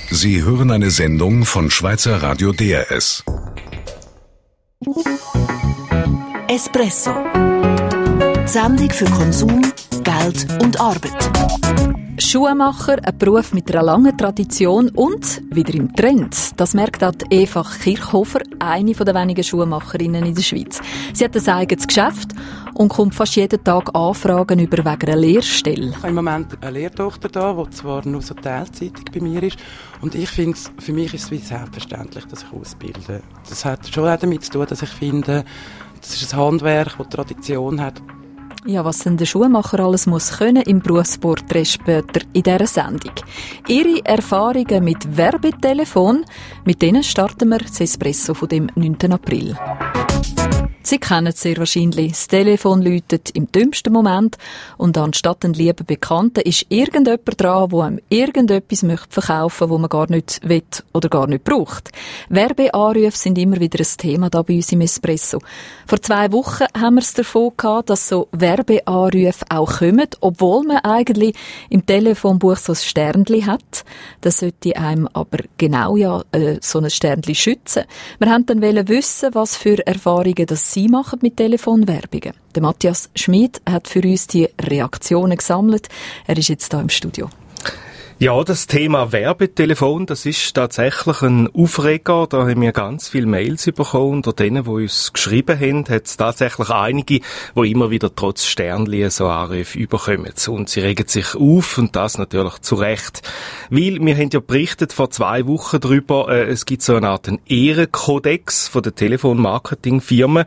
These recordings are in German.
Sie hören eine Sendung von Schweizer Radio DRS. Espresso. Die Sendung für Konsum, Geld und Arbeit. Schuhmacher, ein Beruf mit einer langen Tradition und wieder im Trend. Das merkt auch Eva Kirchhofer, eine der wenigen Schuhmacherinnen in der Schweiz. Sie hat ein eigenes Geschäft und kommt fast jeden Tag Anfragen über wegen einer Lehrstelle. Ich habe im Moment eine Lehrtochter da, die zwar nur so teilzeitig bei mir ist. Und ich finde, für mich ist es wie selbstverständlich, dass ich ausbilde. Das hat schon auch damit zu tun, dass ich finde, das ist ein Handwerk, das Tradition hat. Ja, was denn der Schuhmacher alles muss können im Berufsporträt später in dieser Sendung. Ihre Erfahrungen mit Werbetelefon, mit denen starten wir das Espresso von dem 9. April. Sie kennen es sehr wahrscheinlich. Das Telefon läutet im dümmsten Moment und anstatt ein lieber Bekannter ist irgendjemand dran, der einem irgendetwas verkaufen möchte, das man gar nicht will oder gar nicht braucht. Werbeanrufe sind immer wieder ein Thema da bei uns im Espresso. Vor 2 Wochen haben wir es davon gehabt, dass so Werbeanrufe auch kommen, obwohl man eigentlich im Telefonbuch so ein Sternchen hat. Das sollte einem aber genau so ein Sternchen schützen. Wir wollten dann wissen, was für Erfahrungen das Sie machen mit Telefonwerbungen. Der Matthias Schmid hat für uns die Reaktionen gesammelt. Er ist jetzt hier im Studio. Ja, das Thema Werbetelefon, das ist tatsächlich ein Aufreger. Da haben wir ganz viele Mails bekommen. Unter denen, die uns geschrieben haben, hat es tatsächlich einige, die immer wieder trotz Sternli so Anrufe bekommen. Und sie regen sich auf, und das natürlich zu Recht. Weil wir haben ja berichtet vor 2 Wochen darüber, es gibt so eine Art Ehrenkodex von den Telefonmarketingfirmen.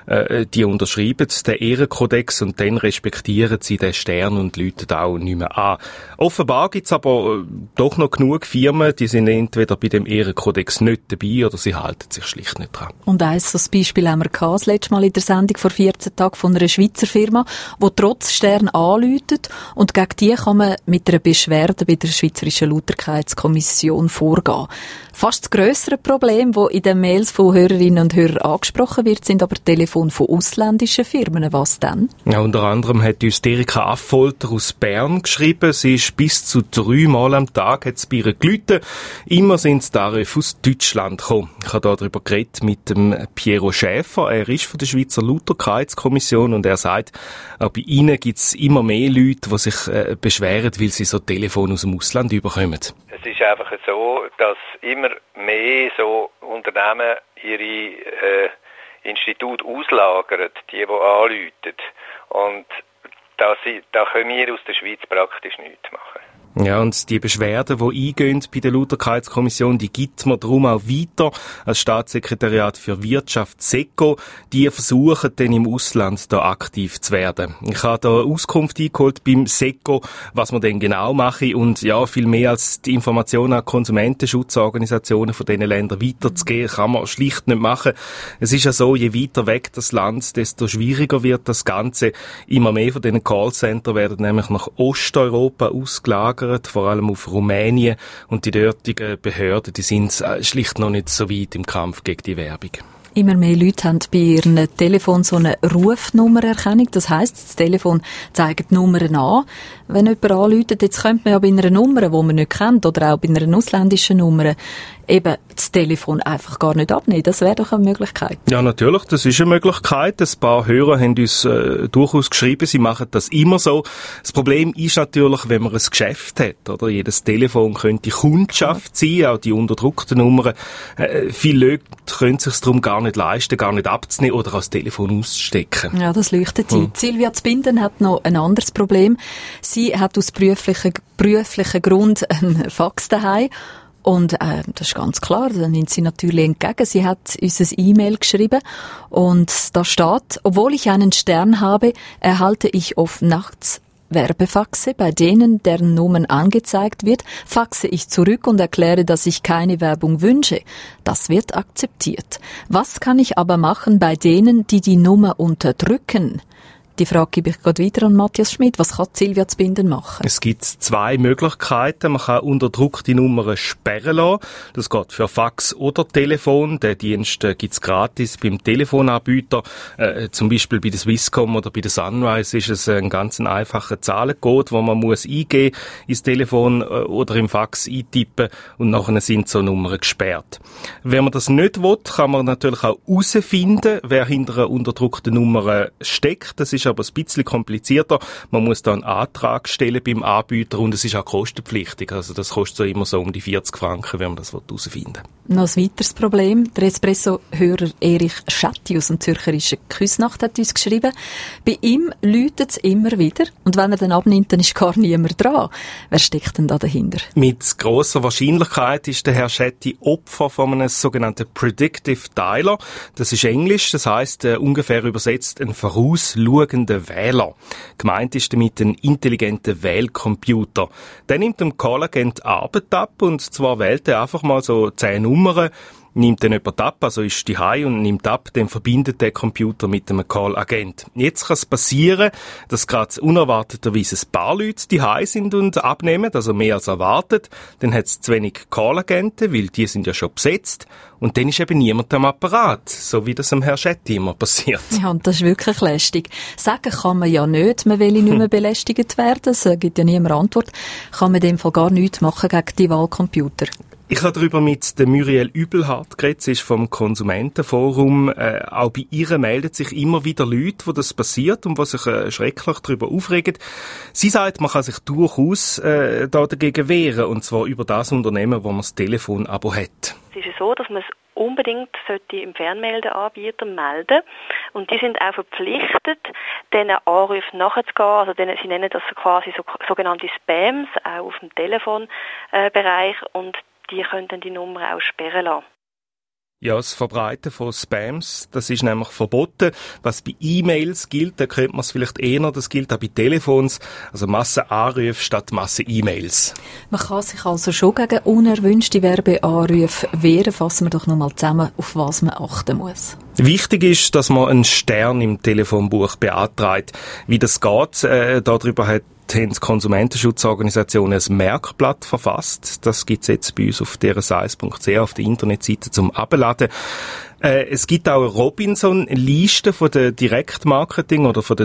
Die unterschreiben den Ehrenkodex und dann respektieren sie den Stern und läuten auch nicht mehr an. Offenbar gibt es aber doch noch genug Firmen, die sind entweder bei dem Ehrenkodex nicht dabei oder sie halten sich schlicht nicht dran. Und so ein Beispiel haben wir das letzte Mal in der Sendung vor 14 Tagen von einer Schweizer Firma, die trotz Stern anläutet, und gegen die kann man mit einer Beschwerde bei der Schweizerischen Lauterkeitskommission vorgehen. Fast das grössere Problem, das in den Mails von Hörerinnen und Hörern angesprochen wird, sind aber Telefone von ausländischen Firmen. Was denn? Ja, unter anderem hat uns Erika Affolter aus Bern geschrieben. Sie ist bis zu 3 Mal am Tag hat's bei ihr geläutet. Immer sind es Anrufe aus Deutschland gekommen. Ich habe darüber geredet mit dem Piero Schäfer. Er ist von der Schweizer Lauterkeitskommission und er sagt, auch bei ihnen gibt es immer mehr Leute, die sich beschweren, weil sie so Telefone aus dem Ausland überkommen. Es ist einfach so, dass immer mehr so Unternehmen ihre Institute auslagern, die anrufen. Und da können wir aus der Schweiz praktisch nichts machen. Ja, und die Beschwerden, die eingehen bei der Lauterkeitskommission, die gibt man darum auch weiter als Staatssekretariat für Wirtschaft SECO. Die versuchen dann im Ausland da aktiv zu werden. Ich habe da Auskunft eingeholt beim SECO, was man denn genau mache, und ja, viel mehr als die Informationen an Konsumentenschutzorganisationen von diesen Ländern weiterzugeben, kann man schlicht nicht machen. Es ist ja so, je weiter weg das Land, desto schwieriger wird das Ganze. Immer mehr von diesen Callcenter werden nämlich nach Osteuropa ausgelagert, vor allem auf Rumänien, und die dortigen Behörden, die sind schlicht noch nicht so weit im Kampf gegen die Werbung. Immer mehr Leute haben bei ihrem Telefon so eine Rufnummererkennung. Das heisst, das Telefon zeigt Nummern an. Wenn jemand anruft, jetzt könnte man ja bei einer Nummer, die man nicht kennt, oder auch bei einer ausländischen Nummer, eben das Telefon einfach gar nicht abnehmen. Das wäre doch eine Möglichkeit. Ja, natürlich, das ist eine Möglichkeit. Ein paar Hörer haben uns durchaus geschrieben, sie machen das immer so. Das Problem ist natürlich, wenn man ein Geschäft hat, oder? Jedes Telefon könnte Kundschaft sein, auch die unterdruckten Nummern. Viele Leute können es sich darum gar nicht leisten, gar nicht abzunehmen oder als Telefon auszustecken. Ja, das leuchtet ein. Silvia Zbinden hat noch ein anderes Problem. Sie hat aus beruflichen Grund einen Fax daheim. Und das ist ganz klar, dann nimmt sie natürlich entgegen. Sie hat uns ein E-Mail geschrieben und da steht: Obwohl ich einen Stern habe, erhalte ich oft nachts Werbefaxe, bei denen deren Nummern angezeigt wird, faxe ich zurück und erkläre, dass ich keine Werbung wünsche. Das wird akzeptiert. Was kann ich aber machen bei denen, die die Nummer unterdrücken? Die Frage gebe ich gerade weiter an Matthias Schmid. Was kann Silvia Zbinden machen? Es gibt 2 Möglichkeiten. Man kann unterdruckte Nummern sperren lassen. Das geht für Fax oder Telefon. Den Dienst gibt es gratis beim Telefonanbieter. Zum Beispiel bei der Swisscom oder bei der Sunrise ist es ein ganz einfacher Zahlencode, den man muss eingeben ins Telefon oder im Fax eintippen und nachher sind so Nummern gesperrt. Wenn man das nicht will, kann man natürlich auch herausfinden, wer hinter einer unterdruckten Nummer steckt. Das ist aber ein bisschen komplizierter. Man muss da einen Antrag stellen beim Anbieter und es ist auch kostenpflichtig. Also das kostet so immer so um die 40 Franken, wenn man das herausfinden will. Noch ein weiteres Problem. Der Espresso-Hörer Erich Schatti aus dem zürcherischen Küsnacht hat uns geschrieben, bei ihm läutet es immer wieder und wenn er dann abnimmt, dann ist gar niemand dran. Wer steckt denn da dahinter? Mit grosser Wahrscheinlichkeit ist der Herr Schatti Opfer von einem sogenannten Predictive Dialer. Das ist Englisch, das heisst ungefähr übersetzt ein vorausschauender Wähler. Gemeint ist damit ein intelligenter Wählcomputer. Der nimmt dem Callagent Arbeit ab und zwar wählt er einfach mal so 10 Nummern, nimmt dann jemand ab, also ist daheim und nimmt ab, dann verbindet der Computer mit einem Call-Agent. Jetzt kann es passieren, dass gerade unerwarteterweise ein paar Leute daheim sind und abnehmen, also mehr als erwartet. Dann hat es zu wenig Call-Agenten, weil die sind ja schon besetzt. Und dann ist eben niemand am Apparat, so wie das am Herrn Schetti immer passiert. Ja, und das ist wirklich lästig. Sagen kann man ja nicht, man will nicht mehr belästigt werden, es gibt ja niemand Antwort. Kann man in dem Fall gar nichts machen gegen die Wahlcomputer? Ich habe darüber mit der Muriel Übelhardt geredet, sie ist vom Konsumentenforum. Auch bei ihr melden sich immer wieder Leute, wo das passiert und die sich schrecklich darüber aufregen. Sie sagt, man kann sich durchaus dagegen wehren, und zwar über das Unternehmen, wo man das Telefonabo hat. Es ist so, dass man es unbedingt im Fernmeldeanbieter melden sollte. Und die sind auch verpflichtet, diesen Anrufen nachzugehen. Also sie nennen das quasi sogenannte Spams, auch auf dem Telefonbereich. Und die können dann die Nummer auch sperren lassen. Ja, das Verbreiten von Spams, das ist nämlich verboten. Was bei E-Mails gilt, da könnte man es vielleicht eher, das gilt auch bei Telefons, also Massenanrufe statt Massen-E-Mails. Man kann sich also schon gegen unerwünschte Werbeanrufe wehren. Fassen wir doch noch mal zusammen, auf was man achten muss. Wichtig ist, dass man einen Stern im Telefonbuch beantragt. Wie das geht, darüber haben die Konsumentenschutzorganisationen ein Merkblatt verfasst. Das gibt's jetzt bei uns auf drs1.ch auf der Internetseite zum Abladen. Es gibt auch eine Robinson-Liste von der Direktmarketing oder von der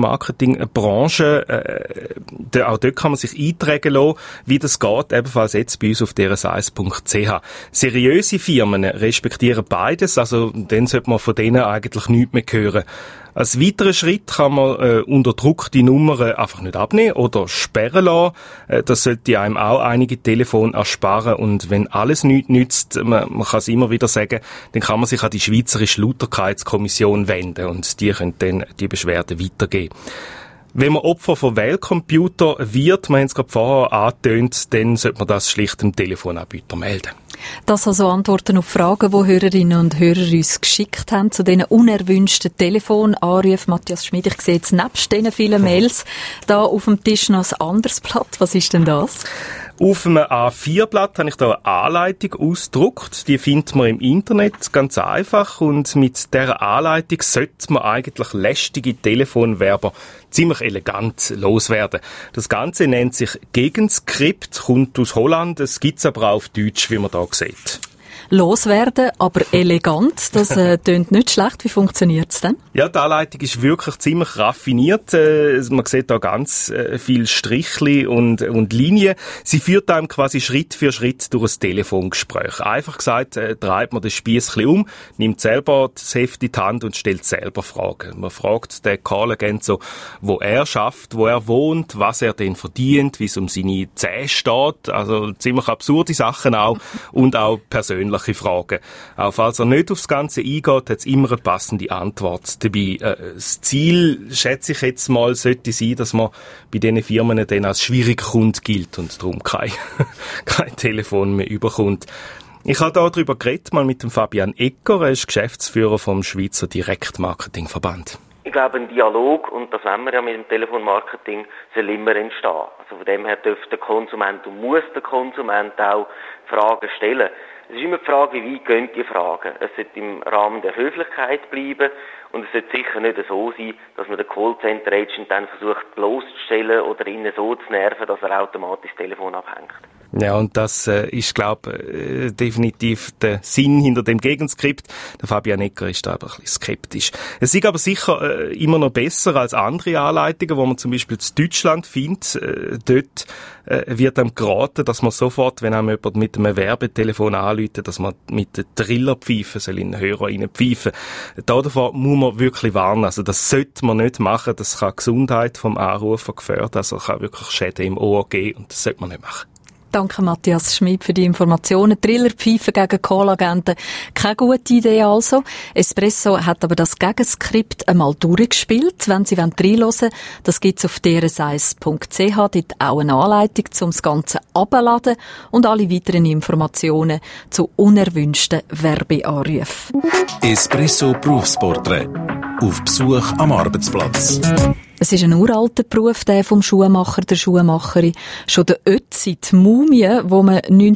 Telefonmarketing-Branche. Auch dort kann man sich eintragen lassen, wie das geht, ebenfalls jetzt bei uns auf drs1.ch. Seriöse Firmen respektieren beides, also dann sollte man von denen eigentlich nichts mehr hören. Als weiterer Schritt kann man unterdruckte Nummern einfach nicht abnehmen oder sperren lassen. Das sollte einem auch einige Telefone ersparen. Und wenn alles nichts nützt, man kann es immer wieder sagen, dann kann man sich an die Schweizerische Lauterkeitskommission wenden und die können dann die Beschwerden weitergeben. Wenn man Opfer von Wählcomputer wird, wir haben es gerade vorher angetönt, dann sollte man das schlicht dem Telefonanbieter melden. Das also Antworten auf Fragen, die Hörerinnen und Hörer uns geschickt haben zu diesen unerwünschten Telefonanrufen. Matthias Schmid, ich sehe jetzt nebst diesen vielen Mails da auf dem Tisch noch ein anderes Blatt. Was ist denn das? Auf einem A4-Blatt habe ich da eine Anleitung ausgedruckt. Die findet man im Internet ganz einfach. Und mit dieser Anleitung sollte man eigentlich lästige Telefonwerber ziemlich elegant loswerden. Das Ganze nennt sich Gegenskript, kommt aus Holland. Es gibt's aber auch auf Deutsch, wie man da sieht. Loswerden, aber elegant, das tönt nicht schlecht. Wie funktioniert's denn? Ja, die Anleitung ist wirklich ziemlich raffiniert. Man sieht da ganz viel Strichli und Linien. Sie führt einem quasi Schritt für Schritt durch ein Telefongespräch. Einfach gesagt, treibt man den Spiess ein bisschen um, nimmt selber das Heft in die Hand und stellt selber Fragen. Man fragt den Call-Agent so, wo er schafft, wo er wohnt, was er denn verdient, wie es um seine Zähne steht. Also ziemlich absurde Sachen auch und auch persönliche Fragen. Auch falls er nicht aufs Ganze eingeht, hat es immer eine passende Antwort dabei. Das Ziel, schätze ich jetzt mal, sollte sein, dass man bei diesen Firmen dann als schwieriger Kunde gilt und darum kein Telefon mehr überkommt. Ich habe darüber geredet, mal mit dem Fabian Egger, er ist Geschäftsführer vom Schweizer Direktmarketingverband. Ich glaube, ein Dialog, und das wollen wir ja mit dem Telefonmarketing, soll immer entstehen. Also von dem her dürfte der Konsument und muss der Konsument auch Fragen stellen. Es ist immer die Frage, wie weit gehen die Fragen. Es sollte im Rahmen der Höflichkeit bleiben und es sollte sicher nicht so sein, dass man den Callcenter-Agent dann versucht bloßzustellen oder ihn so zu nerven, dass er automatisch das Telefon abhängt. Ja, und das ist, glaube definitiv der Sinn hinter dem Gegenskript. Der Fabian Egger ist da aber ein bisschen skeptisch. Es ist aber sicher immer noch besser als andere Anleitungen, wo man zum Beispiel in Deutschland findet. Dort wird einem geraten, dass man sofort, wenn einem jemand mit einem Werbetelefon anruft, dass man mit der Trillerpfeife soll in den Hörer reinpfeifen. Davor muss man wirklich warnen. Also das sollte man nicht machen. Das kann die Gesundheit vom Anrufer gefährden. Also kann wirklich Schäden im Ohr geben und das sollte man nicht machen. Danke Matthias Schmid für die Informationen. Trillerpfeifen gegen Call-Agenten. Keine gute Idee also. Espresso hat aber das Gegenskript einmal durchgespielt. Wenn Sie reinhören wollen, das gibt's auf drseis.ch. Dort auch eine Anleitung, um das Ganze abzuladen und alle weiteren Informationen zu unerwünschten Werbeanrufen. Espresso Berufsporträt. Auf Besuch am Arbeitsplatz. Es ist ein uralter Beruf, der vom Schuhmacher, der Schuhmacherin. Schon der Ötzi, die Mumie, die man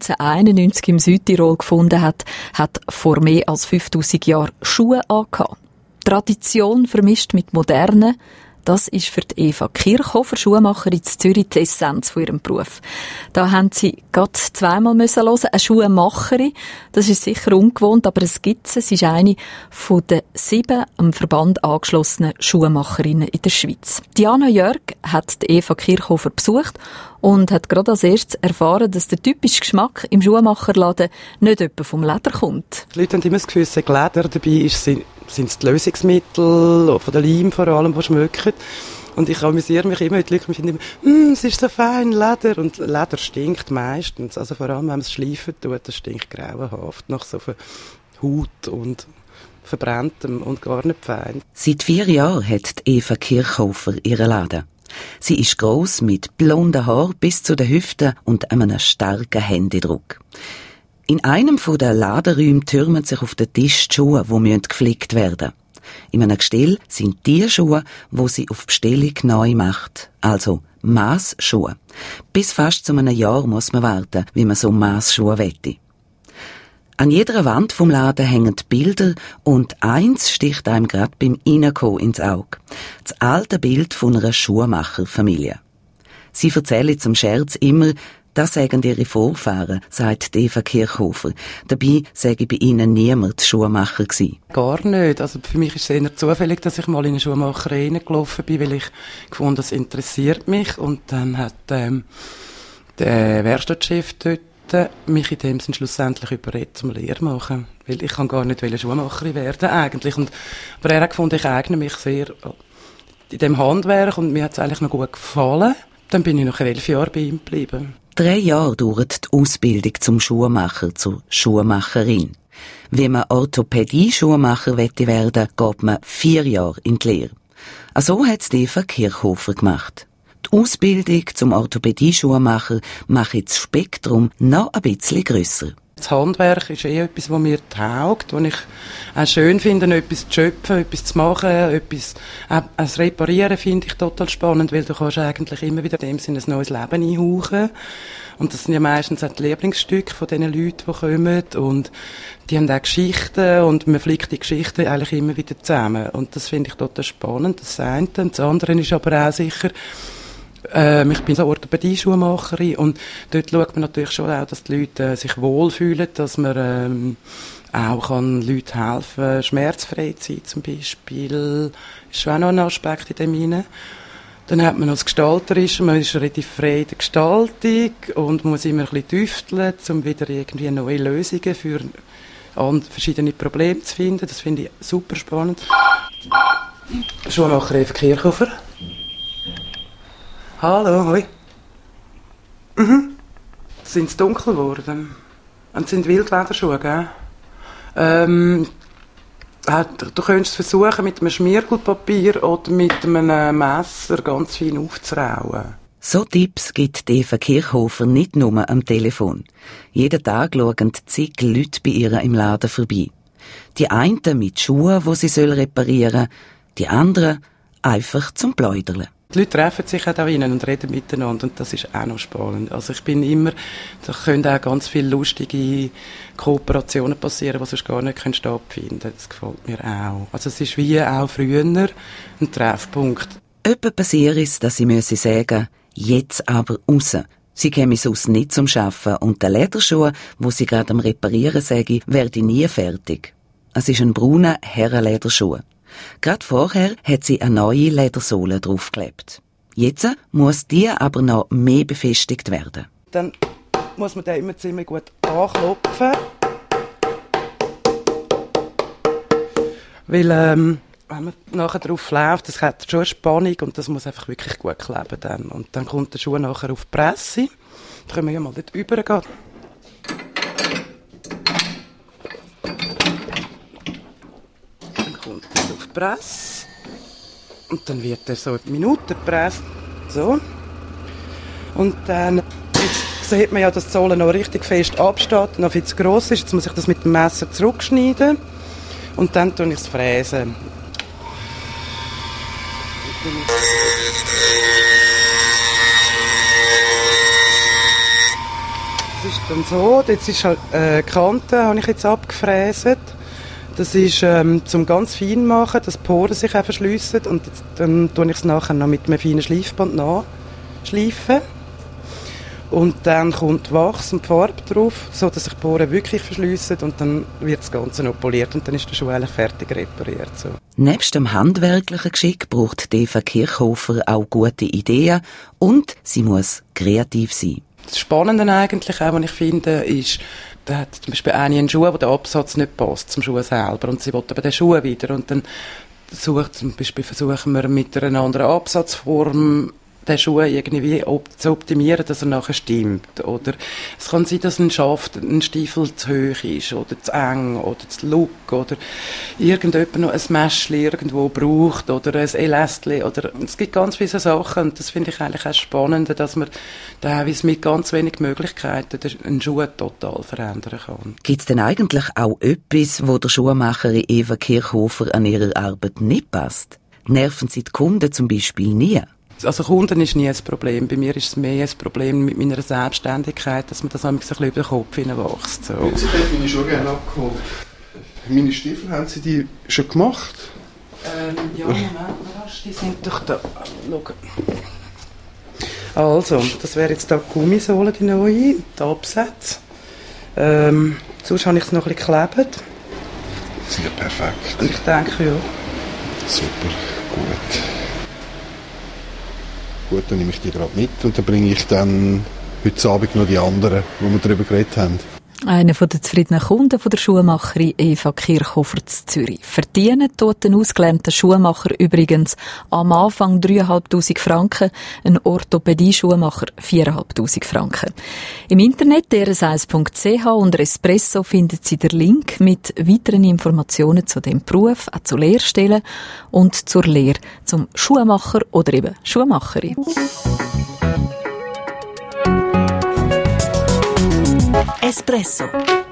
1991 im Südtirol gefunden hat, hat vor mehr als 5000 Jahren Schuhe angehabt. Tradition vermischt mit Moderne, das ist für die Eva Kirchhofer, Schuhmacherin in Zürich, die Essenz von ihrem Beruf. Da haben sie gerade zweimal müssen hören. Eine Schuhmacherin, das ist sicher ungewohnt, aber es gibt sie. Sie ist eine von den 7 am Verband angeschlossenen Schuhmacherinnen in der Schweiz. Diana Jörg hat die Eva Kirchhofer besucht und hat gerade als erstes erfahren, dass der typische Geschmack im Schuhmacherladen nicht etwa vom Leder kommt. Die Leute haben immer das Gefühl, es sei Leder, dabei sind es die Lösungsmittel, von der Leim vor allem, die schmecken. Und ich amüsiere mich immer, die Leute finden immer, es ist so fein, Leder. Und Leder stinkt meistens. Also vor allem, wenn man es schleifen tut, das stinkt grauenhaft nach so viel Haut und Verbranntem und gar nicht fein. Seit 4 Jahren hat Eva Kirchhofer ihren Laden. Sie ist gross mit blonden Haaren bis zu den Hüften und einem starken Händedruck. In einem der Ladenräume türmen sich auf den Tisch die Schuhe, die gepflegt werden müssen. In einem Gestell sind die Schuhe, die sie auf Bestellung neu macht. Also Massschuhe. Bis fast zu einem Jahr muss man warten, wie man so Massschuhe wette. An jeder Wand vom Laden hängen Bilder und eins sticht einem gerade beim Reinkommen ins Auge. Das alte Bild von einer Schuhmacherfamilie. Sie erzählen zum Scherz immer, das sagen ihre Vorfahren, sagt Eva Kirchhofer. Dabei sage bei ihnen niemand Schuhmacher gewesen. Gar nicht. Also für mich ist es eher zufällig, dass ich mal in eine Schuhmacherei reingelaufen bin, weil ich gefunden, das interessiert mich. Und dann hat der Werkstattchef dort mich in dem Sinn schlussendlich überredet zum Lehrmachen. Weil ich kann gar nicht Schuhmacherin werden eigentlich. Aber er hat gefunden, ich eigne mich sehr in dem Handwerk und mir hat es eigentlich noch gut gefallen. Dann bin ich nach 11 Jahren bei ihm geblieben. 3 Jahre dauert die Ausbildung zum Schuhmacher, zur Schuhmacherin. Wenn man Orthopädie-Schuhmacher werden, geht man 4 Jahre in die Lehre. So hat es Eva Kirchhofer gemacht. Die Ausbildung zum Orthopädie-Schuhmacher macht das Spektrum noch ein bisschen grösser. Das Handwerk ist etwas, was mir taugt, was ich auch schön finde, etwas zu schöpfen, etwas zu machen, auch das Reparieren finde ich total spannend, weil du kannst eigentlich immer wieder in dem Sinne ein neues Leben einhauchen. Und das sind ja meistens auch die Lieblingsstücke von den Leuten, die kommen. Und die haben auch Geschichten und man fliegt die Geschichten eigentlich immer wieder zusammen. Und das finde ich total spannend, das eine. Und das andere ist aber auch sicher, ich bin so Orthopädie-Schuhmacherin und dort schaut man natürlich schon auch, dass die Leute sich wohlfühlen, dass man auch kann Leuten helfen, schmerzfrei zu sein zum Beispiel. Ist schon auch noch ein Aspekt in dem hinein. Dann hat man noch das Gestalterische, man ist relativ frei in der Gestaltung und muss immer ein bisschen tüfteln, um wieder irgendwie neue Lösungen für verschiedene Probleme zu finden. Das finde ich super spannend. Schuhmacher Eva Kirchhofer. Hallo, hoi. Sind es dunkel geworden? Und sind Wildlederschuhe, gell? Du könntest es versuchen, mit einem Schmiergutpapier oder mit einem Messer ganz fein aufzurauen. So Tipps gibt Eva Kirchhofer nicht nur am Telefon. Jeden Tag schauen zig Leute bei ihr im Laden vorbei. Die einen mit Schuhen, die sie reparieren sollen, die anderen einfach zum Pläuderle. Die Leute treffen sich auch da rein und reden miteinander und das ist auch noch spannend. Also ich bin immer, da können auch ganz viele lustige Kooperationen passieren, die sonst gar nicht stattfinden können. Das gefällt mir auch. Also es ist wie auch früher ein Treffpunkt. Öppe passiert es, dass sie sagen, jetzt aber raus. Sie käme sonst nicht zum Arbeiten und der Lederschuh, wo sie gerade am Reparieren sage, werde nie fertig. Es ist ein brauner Herrenlederschuh. Gerade vorher hat sie eine neue Ledersohle draufgeklebt. Jetzt muss die aber noch mehr befestigt werden. Dann muss man den immer ziemlich gut anklopfen. Weil, wenn man nachher drauf läuft, das hat schon eine Spannung und das muss einfach wirklich gut kleben dann. Und dann kommt der Schuh nachher auf die Presse. Da können wir ja mal dort rübergehen. Kommt er auf die Presse und dann wird er so eine Minute gepresst, so. Und dann jetzt sieht man ja, dass die Sohle noch richtig fest absteht, noch viel zu gross ist. Jetzt muss ich das mit dem Messer zurückschneiden und dann tue ich es fräsen. Das ist dann so, jetzt ist halt die Kante, habe ich jetzt abgefräset. Das ist zum ganz fein machen, dass die Poren sich auch verschliessen und dann tue ich es nachher noch mit einem feinen Schleifband nachschleifen. Und dann kommt Wachs und die Farbe drauf, sodass sich die Poren wirklich verschliessen und dann wird das Ganze noch poliert und dann ist der Schuh eigentlich fertig repariert. So. Nebst dem handwerklichen Geschick braucht Eva Kirchhofer auch gute Ideen und sie muss kreativ sein. Das Spannende eigentlich auch, was ich finde, ist, da hat zum Beispiel einen Schuh, wo der Absatz nicht passt zum Schuh selber und sie will aber den Schuh wieder und dann versuchen wir mit einer anderen Absatzform den Schuh irgendwie zu optimieren, dass er nachher stimmt. Oder es kann sein, dass ein Stiefel zu hoch ist oder zu eng oder zu look oder irgendjemand noch ein Mäschchen irgendwo braucht oder ein Elästchen oder es gibt ganz viele Sachen und das finde ich eigentlich auch spannend, dass man teilweise mit ganz wenig Möglichkeiten einen Schuh total verändern kann. Gibt es denn eigentlich auch etwas, wo der Schuhmacherin Eva Kirchhofer an ihrer Arbeit nicht passt? Nerven sie die Kunden zum Beispiel nie? Also Kunden ist nie ein Problem. Bei mir ist es mehr ein Problem mit meiner Selbstständigkeit, dass man das ein bisschen über den Kopf hineinwächst. So. Sie hätten meine Schuhe gerne abgeholt. Meine Stiefel, haben Sie die schon gemacht? Ja, Moment, die sind doch da. Also, das wäre jetzt da die Gummisohle, die neue, die Absätze. Sonst habe ich es noch ein bisschen geklebt. Das ist ja perfekt. Und ich denke, ja. Super, gut. Gut, dann nehme ich die gerade mit und dann bringe ich dann heute Abend noch die anderen, wo wir darüber geredet haben. Einer der zufriedenen Kunden von der Schuhmacherin Eva Kirchhofer zu Zürich. Verdienen tut ein ausgelernter Schuhmacher übrigens am Anfang 3'500 Franken, ein Orthopädie-Schuhmacher 4'500 Franken. Im Internet rs1.ch unter Espresso findet Sie den Link mit weiteren Informationen zu dem Beruf, auch zu Lehrstellen und zur Lehre zum Schuhmacher oder eben Schuhmacherin. Espresso.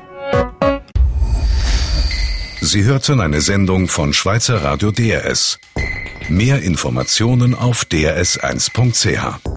Sie hörten eine Sendung von Schweizer Radio DRS. Mehr Informationen auf drs1.ch.